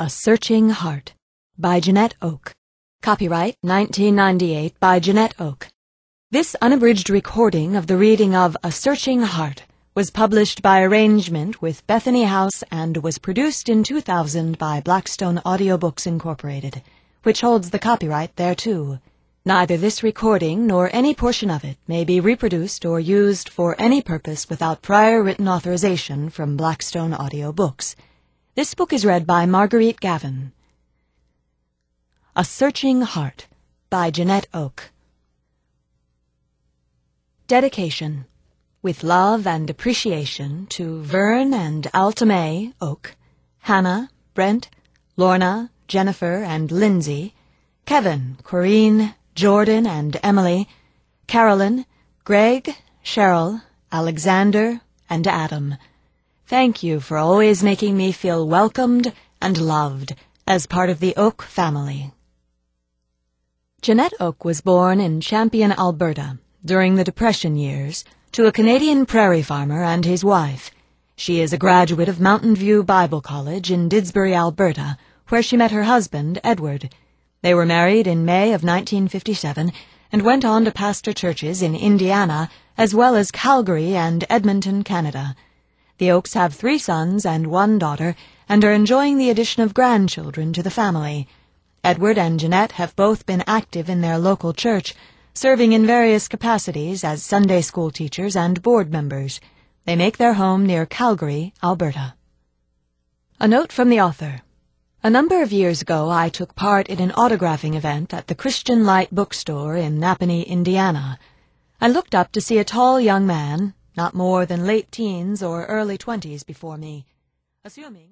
A Searching Heart by Janette Oke. Copyright 1998 by Janette Oke. This unabridged recording of the reading of A Searching Heart was published by arrangement with Bethany House and was produced in 2000 by Blackstone Audiobooks Incorporated, which holds the copyright thereto. Neither this recording nor any portion of it may be reproduced or used for any purpose without prior written authorization from Blackstone Audiobooks. This book is read by Marguerite Gavin. A Searching Heart by Janette Oke. Dedication. With love and appreciation to Vern and Alta Mae Oke, Hannah, Brent, Lorna, Jennifer, and Lindsay, Kevin, Corinne, Jordan, and Emily, Carolyn, Greg, Cheryl, Alexander, and Adam. Thank you for always making me feel welcomed and loved as part of the Oke family. Janette Oke was born in Champion, Alberta, during the Depression years, to a Canadian prairie farmer and his wife. She is a graduate of Mountain View Bible College in Didsbury, Alberta, where she met her husband, Edward. They were married in May of 1957 and went on to pastor churches in Indiana as well as Calgary and Edmonton, Canada. The Okes have 3 sons and 1 daughter and are enjoying the addition of grandchildren to the family. Edward and Janette have both been active in their local church, serving in various capacities as Sunday school teachers and board members. They make their home near Calgary, Alberta. A note from the author. A number of years ago I took part in an autographing event at the Christian Light bookstore in Napanee, Indiana. I looked up to see a tall young man, not more than late teens or early 20s before me. Assuming